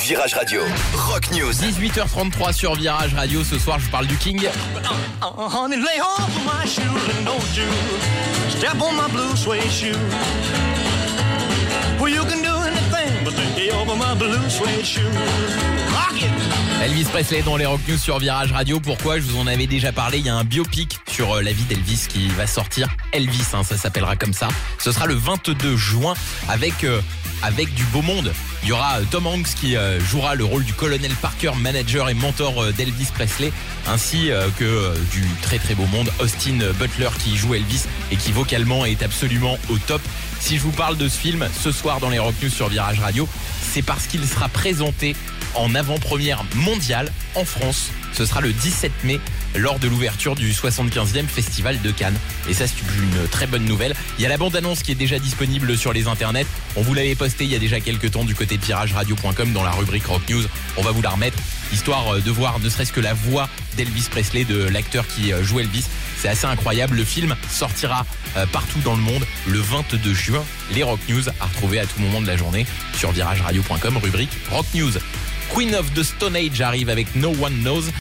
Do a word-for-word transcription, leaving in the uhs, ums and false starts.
Virage Radio, Rock News. dix-huit heures trente-trois sur Virage Radio. Ce soir, je vous parle du King. Honey, lay off my shoes and don't you step on my blue suede shoe. Well, you can do anything but lay over my blue suede shoe. Rock it! Elvis Presley dans les Rock News sur Virage Radio. Pourquoi ? Je vous en avais déjà parlé. Il y a un biopic sur euh, la vie d'Elvis qui va sortir. Elvis, hein, ça s'appellera comme ça. Ce sera le vingt-deux juin avec, euh, avec du beau monde. Il y aura Tom Hanks qui euh, jouera le rôle du colonel Parker, manager et mentor euh, d'Elvis Presley, ainsi euh, que euh, du très très beau monde Austin Butler qui joue Elvis et qui vocalement est absolument au top. Si je vous parle de ce film ce soir dans les Rock News sur Virage Radio, c'est parce qu'il sera présenté en avant-première mondiale en France. Ce sera le dix-sept mai lors de l'ouverture du soixante-quinzième Festival de Cannes. Et ça, c'est une très bonne nouvelle. Il y a la bande-annonce qui est déjà disponible sur les internets. On vous l'avait posté il y a déjà quelques temps du côté de virage radio point com dans la rubrique Rock News. On va vous la remettre, histoire de voir ne serait-ce que la voix d'Elvis Presley, de l'acteur qui joue Elvis. C'est assez incroyable. Le film sortira partout dans le monde le vingt-deux juin. Les Rock News à retrouver à tout moment de la journée sur virage radio point com, rubrique Rock News. Queen of the Stone Age arrive avec No One Knows.